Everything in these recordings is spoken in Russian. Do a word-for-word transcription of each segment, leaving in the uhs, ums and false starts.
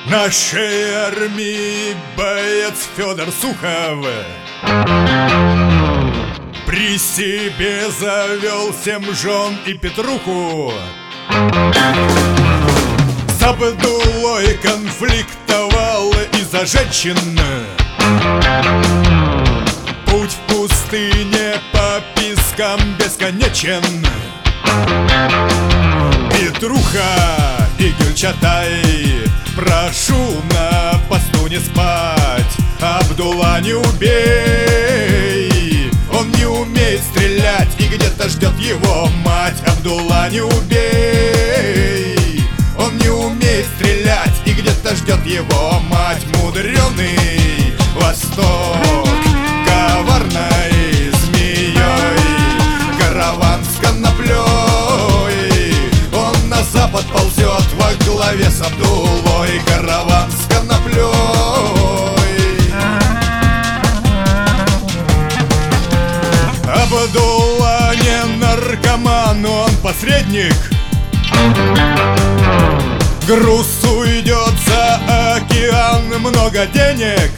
Нашей армии боец Федор Сухов при себе завел семь жен и Петруху. С Абдулой конфликтовал из-за женщин. Путь в пустыне по пескам бесконечен. Петруха и Гюльчатай, прошу на посту не спать. Абдулла не убей, он не умеет стрелять, и где-то ждет его мать. Абдулла не убей, он не умеет стрелять, и где-то ждет его мать. Мудреный Восток коварной змеей, караван с коноплей, он на запад ползет во главе с Абдуллой. Караван с коноплей. Абдулла не наркоман, но он посредник. Груз уйдет за океан, много денег.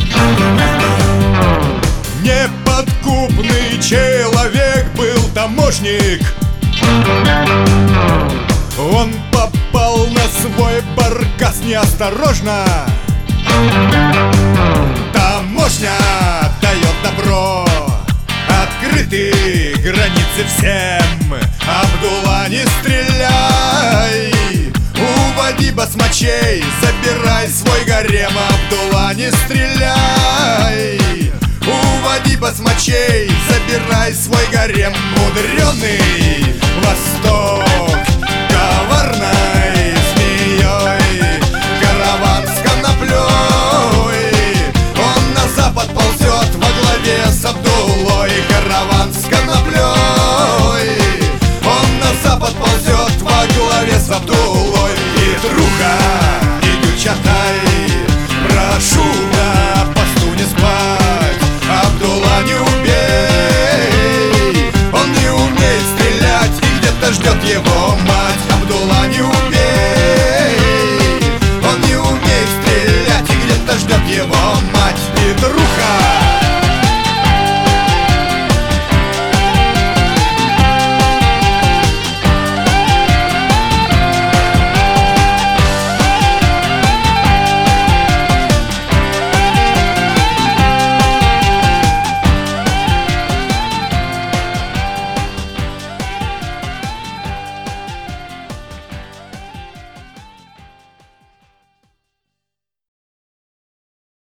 Неподкупный человек был таможник. Он попал на свой баркас неосторожно. Таможня дает добро, открыты границы всем. Абдулла, не стреляй, уводи басмачей, забирай свой гарем. Абдулла, не стреляй, уводи басмачей, забирай свой гарем. Мудреный Восток коварно